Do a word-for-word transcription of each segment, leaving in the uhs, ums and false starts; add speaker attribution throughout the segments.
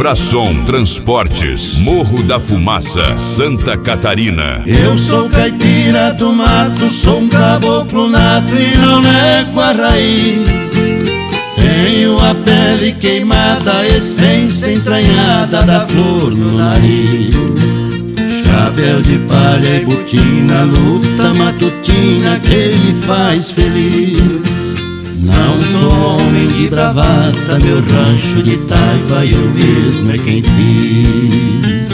Speaker 1: Ultrassom Transportes, Morro da Fumaça, Santa Catarina.
Speaker 2: Eu sou caipira do mato, sou um caboclo nato e não nego a raiz. Tenho a pele queimada, a essência entranhada da flor no nariz. Chapéu de palha e botina, luta matutina que me faz feliz. Não sou homem de bravata, meu rancho de taipa eu mesmo é quem fiz.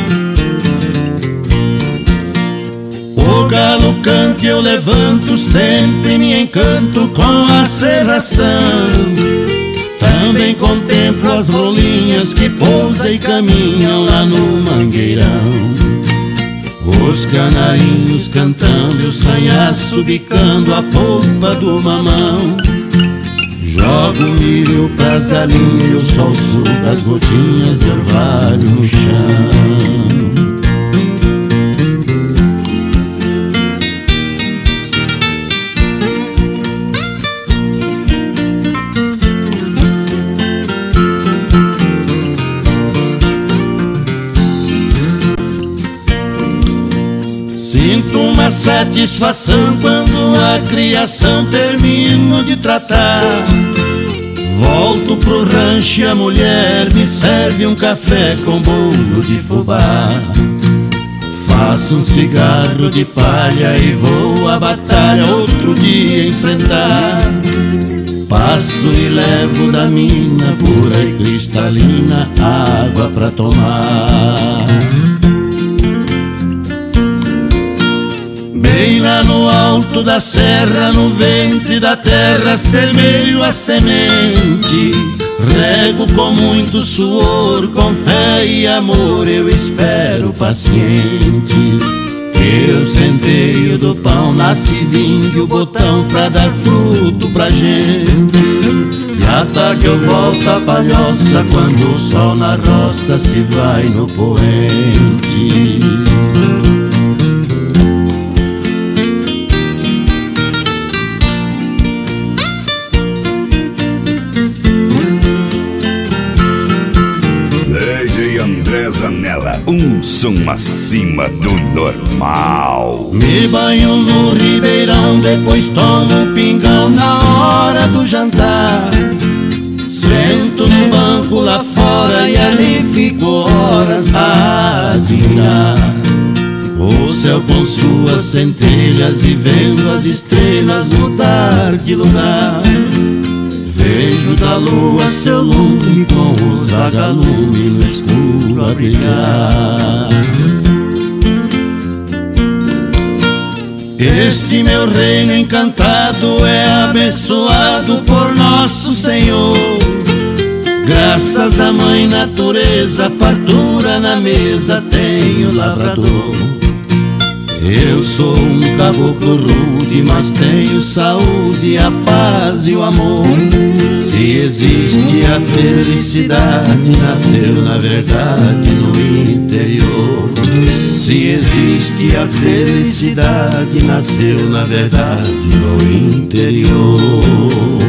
Speaker 2: O galo canta e eu levanto, sempre me encanto com a serração. Também contemplo as rolinhas que pousam e caminham lá no mangueirão. Os canarinhos cantando e o sanhaço bicando a polpa do mamão. Jogo milho pras galinhas e o sol suga as gotinhas de orvalho no chão. Sinto uma satisfação quando a criação termino de tratar. Volto pro rancho e a mulher me serve um café com bolo de fubá. Faço um cigarro de palha e vou à batalha outro dia enfrentar. Passo e levo da mina pura e cristalina água pra tomar. Bem lá no alto da serra, no ventre da terra, semeio a semente. Rego com muito suor, com fé e amor, eu espero paciente. Eu centeio do pão, nasce vingue o botão pra dar fruto pra gente. E à tarde eu volto à palhoça, quando o sol na roça se vai no poente.
Speaker 1: Zanella, um som acima do normal.
Speaker 2: Me banho no ribeirão, depois tomo um pingão na hora do jantar. Sento no banco lá fora e ali fico horas a admirar o céu com suas centelhas e vendo as estrelas mudar de lugar. Vejo da lua seu lume com os vagalumes no escuro a brilhar. Este meu reino encantado é abençoado por nosso Senhor. Graças à mãe natureza, fartura na mesa tem o lavrador. Eu sou um caboclo rude, mas tenho saúde, a paz e o amor. Se existe a felicidade, nasceu na verdade no interior. Se existe a felicidade, nasceu na verdade no interior.